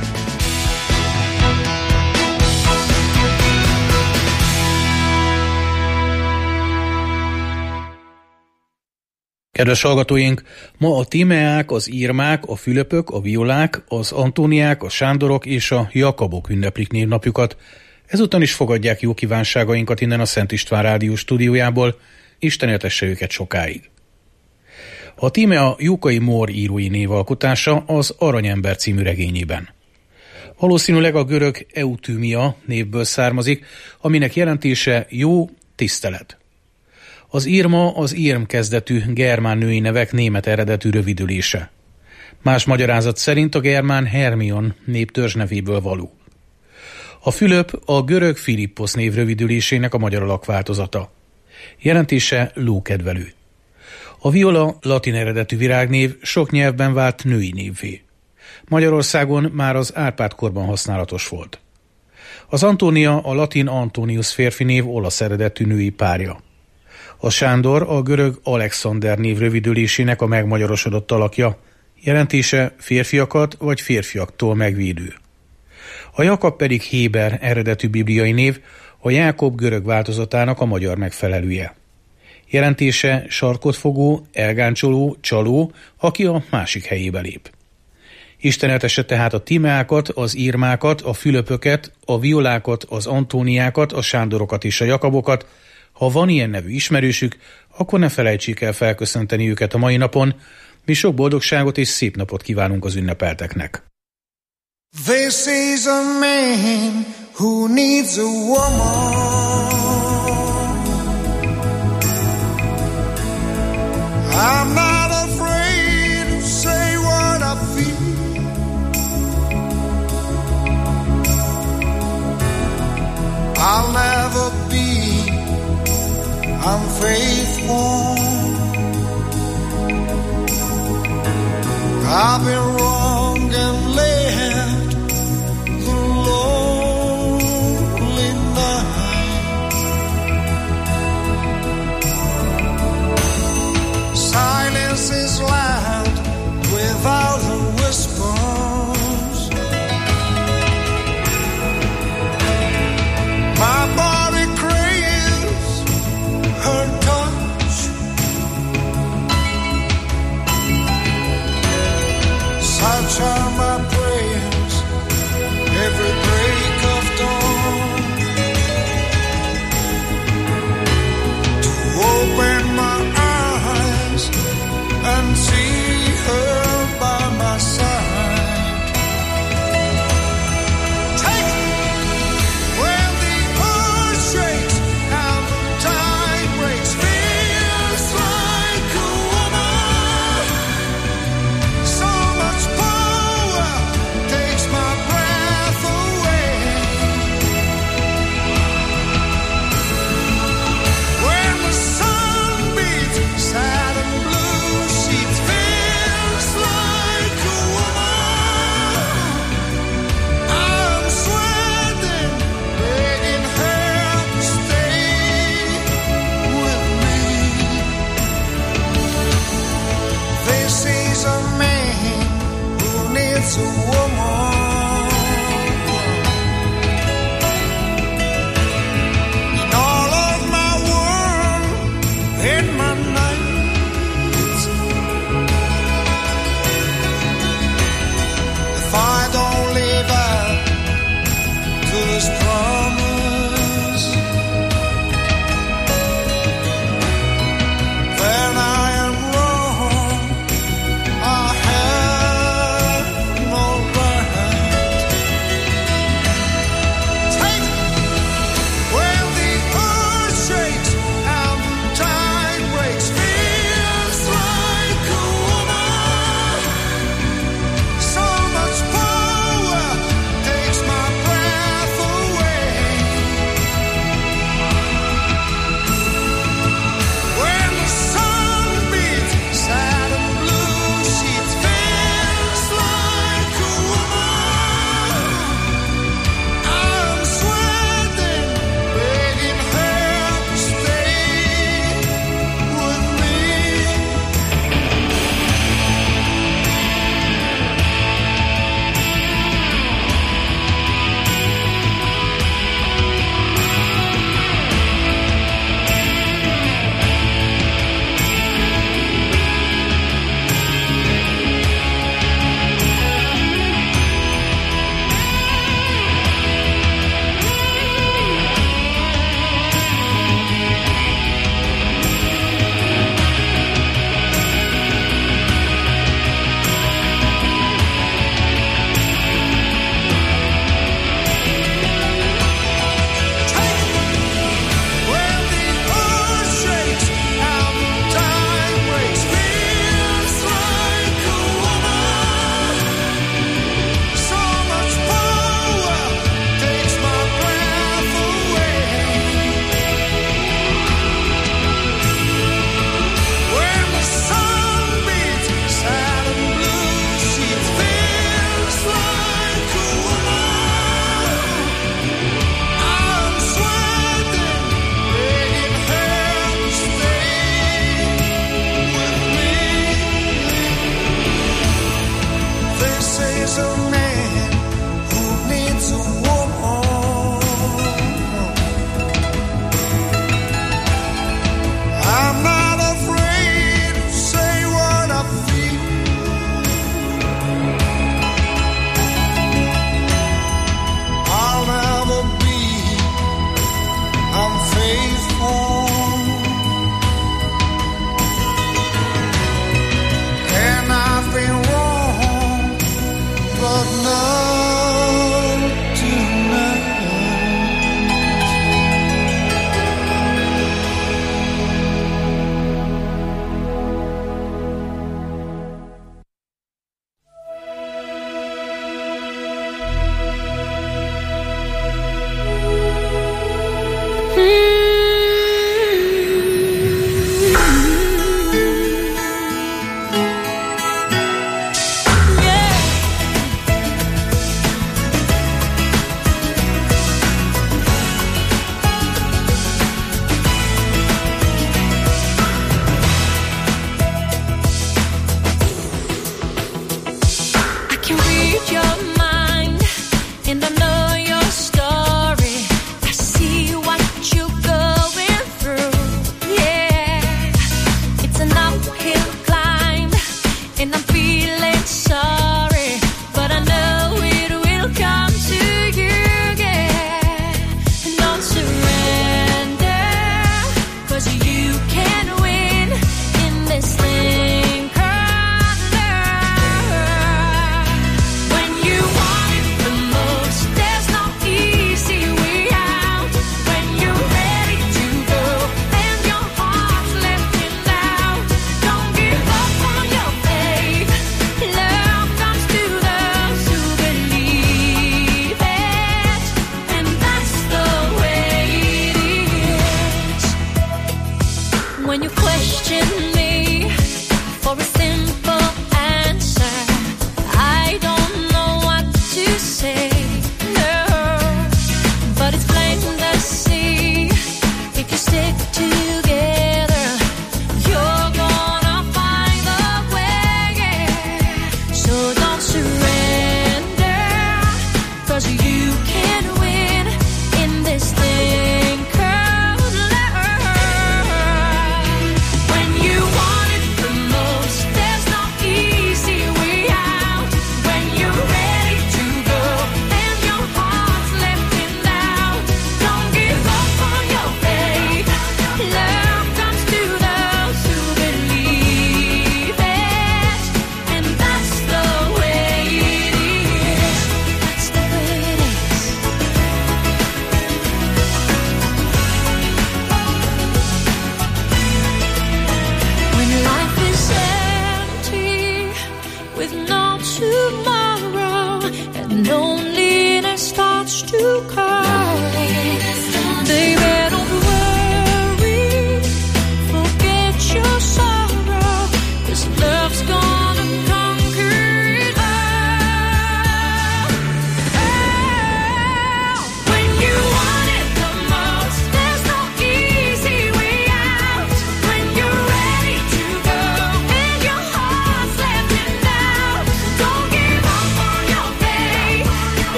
Kedves hallgatóink, ma a Tímeák, az Irmák, a Fülöpök, a Violák, az Antóniák, a Sándorok és a Jakabok ünneplik névnapjukat. Ezúttal is fogadják jó kívánságainkat innen a Szent István Rádió stúdiójából, Isten éltesse őket sokáig. A Tímea Jókai Mór írói névalkotása az Aranyember című regényében. Valószínűleg a görög eutymia névből származik, aminek jelentése jó, tisztelet. Az Irma az Irm kezdetű germán női nevek német eredetű rövidülése. Más magyarázat szerint a germán Hermion nép törzsnevéből való. A Fülöp a görög Philippos név rövidülésének a magyar alakváltozata. Jelentése lókedvelő. A Viola latin eredetű virágnév sok nyelvben vált női névvé. Magyarországon már az Árpád-korban használatos volt. Az Antónia a latin Antonius férfi név olasz eredetű női párja. A Sándor a görög Alexander név rövidülésének a megmagyarosodott alakja. Jelentése férfiakat vagy férfiaktól megvédő. A Jakab pedig Héber eredetű bibliai név, a Jákob görög változatának a magyar megfelelője. Jelentése sarkotfogó, elgáncsoló, csaló, aki a másik helyébe lép. Isten eltesse tehát a Tímeákat, az Irmákat, a Fülöpöket, a Violákat, az Antóniákat, a Sándorokat és a Jakabokat. Ha van ilyen nevű ismerősük, akkor ne felejtsék el felköszönteni őket a mai napon. Mi sok boldogságot és szép napot kívánunk az ünnepelteknek. This is a man who needs a woman. I'm not afraid to say what I feel. I'll never be unfaithful. I've been wrong and led the lonely night. Silence is loud without a whispers. My body craves her touch. Such are my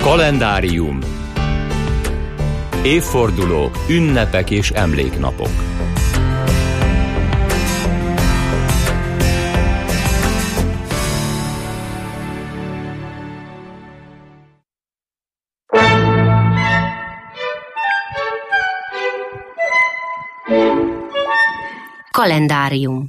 Kalendárium. Évfordulók, ünnepek és emléknapok. Kalendárium.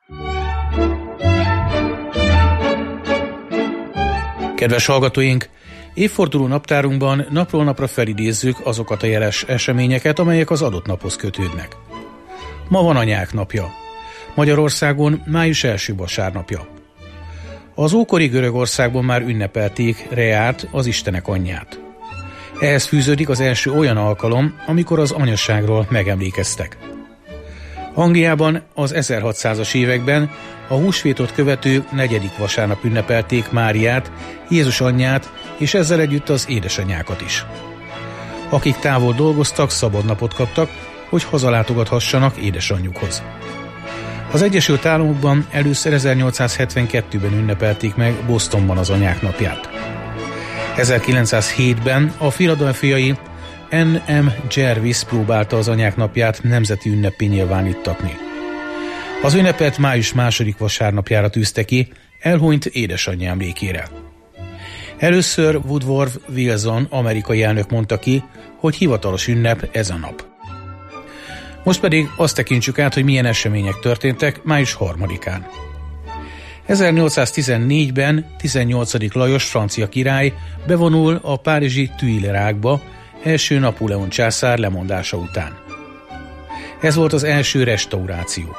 Kedves hallgatóink! Évforduló naptárunkban napról napra felidézzük azokat a jeles eseményeket, amelyek az adott naphoz kötődnek. Ma van Anyák napja. Magyarországon május első vasárnapja. Az ókori Görögországban már ünnepelték Reát, az istenek anyját. Ehhez fűződik az első olyan alkalom, amikor az anyaságról megemlékeztek. Angliában az ezerhatszázas években a húsvétot követő negyedik vasárnap ünnepelték Máriát, Jézus anyját, és ezzel együtt az édesanyjákat is. Akik távol dolgoztak, szabad napot kaptak, hogy hazalátogathassanak édesanyjukhoz. Az Egyesült Államokban először ezernyolcszázhetvenkettőben ünnepelték meg Bostonban az Anyák napját. ezerkilencszázhétben a philadelphiai en em Jervis próbálta az Anyák napját nemzeti ünnepé nyilváníttatni. Az ünnepet május második vasárnapjára tűzte ki, elhunyt édesanyja emlékére. Először Woodrow Wilson amerikai elnök mondta ki, hogy hivatalos ünnep ez a nap. Most pedig azt tekintsük át, hogy milyen események történtek május harmadikán. ezernyolcszáztizennégyben tizennyolcadik Lajos francia király bevonul a párizsi Tuilerákba első Napóleon császár lemondása után. Ez volt az első restauráció.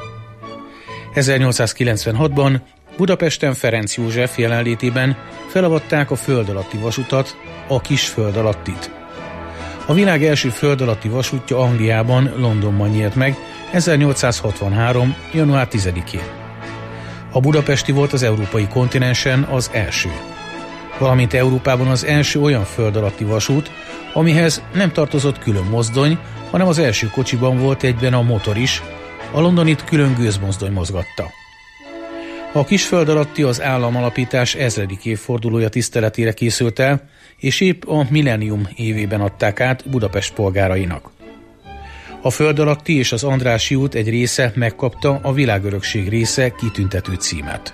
ezernyolcszázkilencvenhatban Budapesten Ferenc József jelenlétében felavatták a föld alatti vasutat, a kis föld alattit. A világ első föld alatti vasútja Angliában, Londonban nyílt meg ezernyolcszázhatvanhárom. január tizedikén. A budapesti volt az európai kontinensen az első, valamint Európában az első olyan föld alatti vasút, amihez nem tartozott külön mozdony, hanem az első kocsiban volt egyben a motor is, a londonit külön gőzmozdony mozgatta. A kisföld alatti az államalapítás ezredik évfordulója tiszteletére készült el, és épp a millennium évében adták át Budapest polgárainak. A föld alatti és az Andrássy út egy része megkapta a világörökség része kitüntető címet.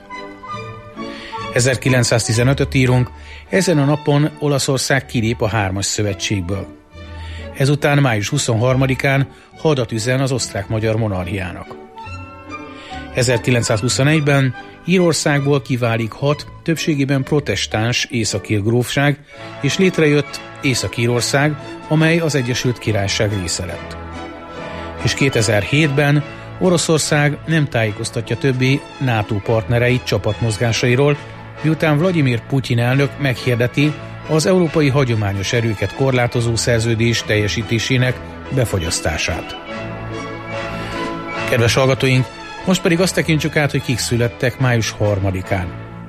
ezerkilencszáztizenötöt írunk, ezen a napon Olaszország kilép a hármas szövetségből. Ezután május huszonharmadikán hadat üzen az osztrák-magyar monarchiának. ezerkilencszázhuszonegyben Írországból kiválik hat, többségében protestáns északír grófság, és létrejött Észak-Írország, amely az Egyesült Királyság része lett. És kétezer-hétben Oroszország nem tájékoztatja többé NATO partnereit csapatmozgásairól, miután Vladimir Putyin elnök meghirdeti az európai hagyományos erőket korlátozó szerződés teljesítésének befagyasztását. Kedves hallgatóink, most pedig azt tekintsük át, hogy kik születtek május harmadikán.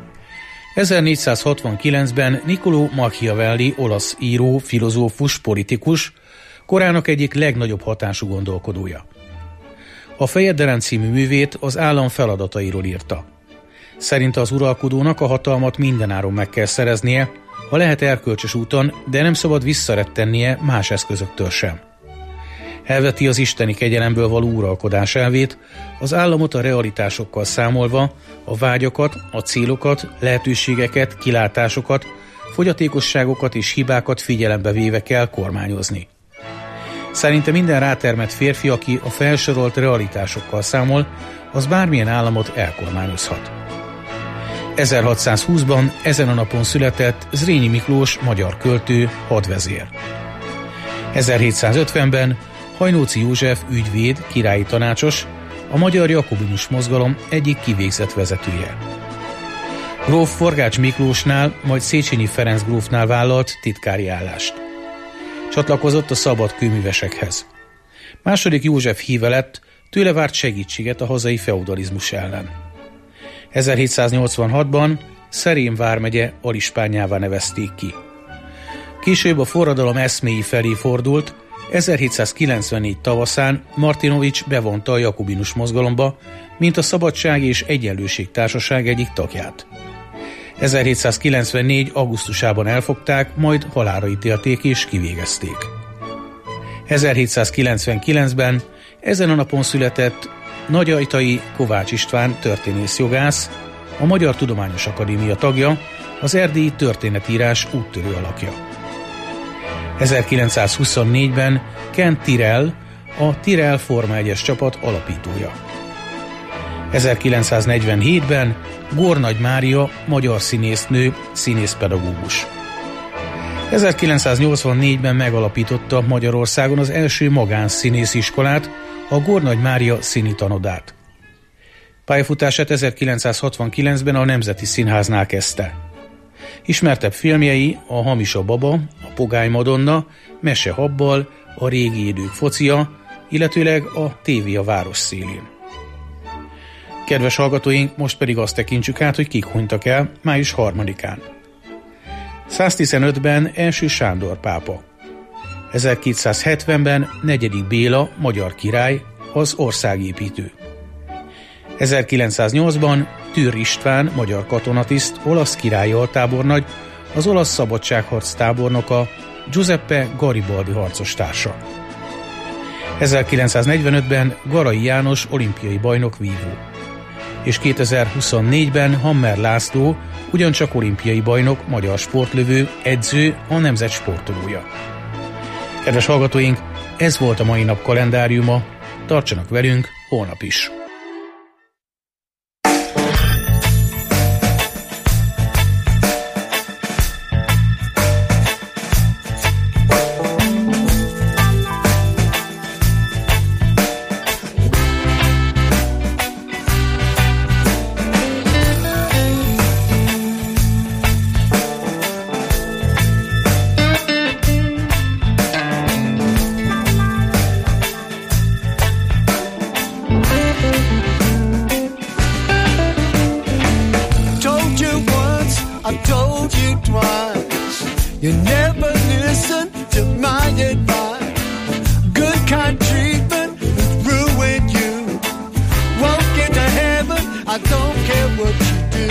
ezernégyszázhatvankilencben Niccolò Machiavelli, olasz író, filozófus, politikus, korának egyik legnagyobb hatású gondolkodója. A Fejedelem című művét az állam feladatairól írta. Szerinte az uralkodónak a hatalmat mindenáron meg kell szereznie, ha lehet erkölcsös úton, de nem szabad visszarettennie más eszközöktől sem. Elveti az isteni kegyelemből való uralkodás elvét, az államot a realitásokkal számolva, a vágyakat, a célokat, lehetőségeket, kilátásokat, fogyatékosságokat és hibákat figyelembe véve kell kormányozni. Szerinte minden rátermett férfi, aki a felsorolt realitásokkal számol, az bármilyen államot elkormányozhat. ezerhatszázhúszban ezen a napon született Zrínyi Miklós magyar költő, hadvezér. ezerhétszázötvenben Hajnóci József ügyvéd, királyi tanácsos, a magyar jakobinus mozgalom egyik kivégzett vezetője. Gróf Forgács Miklósnál, majd Széchenyi Ferenc grófnál vállalt titkári állást. Csatlakozott a szabad kőművesekhez. Második József híve lett, tőle várt segítséget a hazai feudalizmus ellen. ezerhétszáznyolcvanhatban Szerém vármegye alispánjává nevezték ki. Később a forradalom eszméi felé fordult, ezerhétszázkilencvennégy tavaszán Martinovics bevonta a jakobinus mozgalomba, mint a Szabadság és Egyenlőség Társaság egyik tagját. ezerhétszázkilencvennégy. augusztusában elfogták, majd halálra ítélték és kivégezték. ezerhétszázkilencvenkilencben ezen a napon született Nagyajtai Kovács István történészjogász, a Magyar Tudományos Akadémia tagja, az erdélyi történetírás úttörő alakja. ezerkilencszázhuszonnégyben Kent Tyrrell, a Tyrrell Forma egyes csapat alapítója. ezerkilencszáznegyvenhétben Gornagy Mária, magyar színésznő, színészpedagógus. ezerkilencszáznyolcvannégyben megalapította Magyarországon az első magánszínésziskolát, a Gornagy Mária színitanodát. Pályafutását ezerkilencszázhatvankilencben a Nemzeti Színháznál kezdte. Ismertebb filmjei a Hamis a baba, a Pogány Madonna, Mese Habbal, a Régi idők focia, illetőleg a Tévé a város szélén. Kedves hallgatóink, most pedig azt tekintsük át, hogy kik hunytak el május harmadikán. száztizenötben első Sándor pápa. ezerkétszázhetvenben negyedik Béla, magyar király, az országépítő. ezerkilencszáznyolcban Türr István, magyar katonatiszt, olasz királyi altábornagy, az olasz szabadságharc tábornoka, Giuseppe Garibaldi harcostársa. ezerkilencszáznegyvenötben Garai János olimpiai bajnok vívó. És kétezer-huszonnégyben Hammer László, ugyancsak olimpiai bajnok, magyar sportlövő, edző, a nemzet sportolója. Kedves hallgatóink, ez volt a mai nap kalendáriuma, tartsanak velünk holnap is! You never listen to my advice. Good kind treatment will ruin you. Won't get to heaven, I don't care what you do.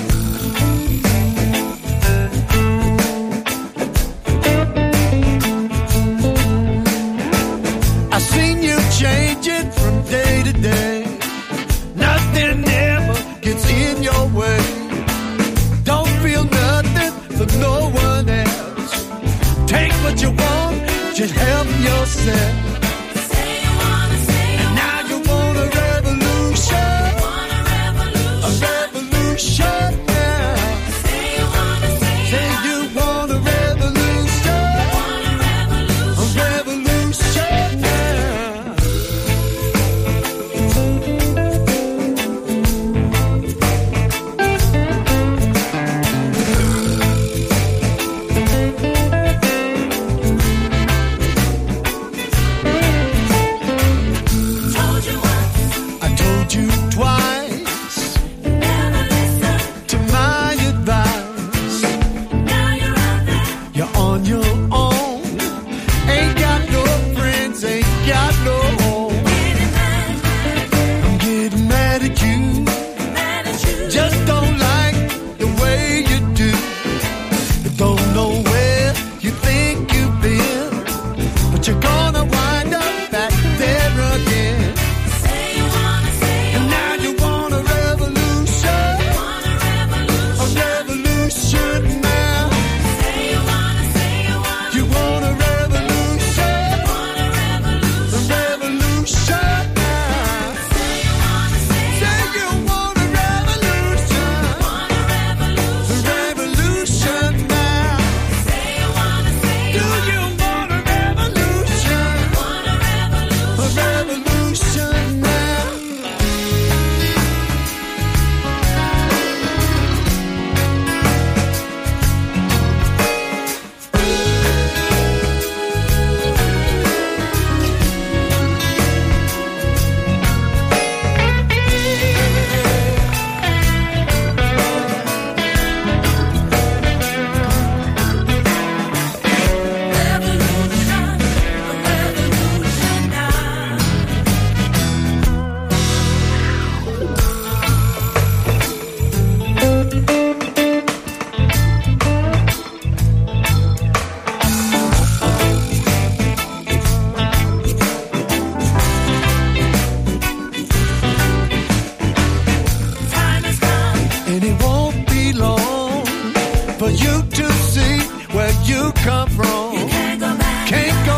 I've seen you changing from day to day. Nothing ever gets in your way. Don't feel nothing for no one else. Take what you want, just help yourself. Say you wanna, say you and now you want a revolution. want a revolution. A revolution now. Say you wanna, say you Say you want a revolution. want a revolution. A revolution now. come from. You can't go back. Can't go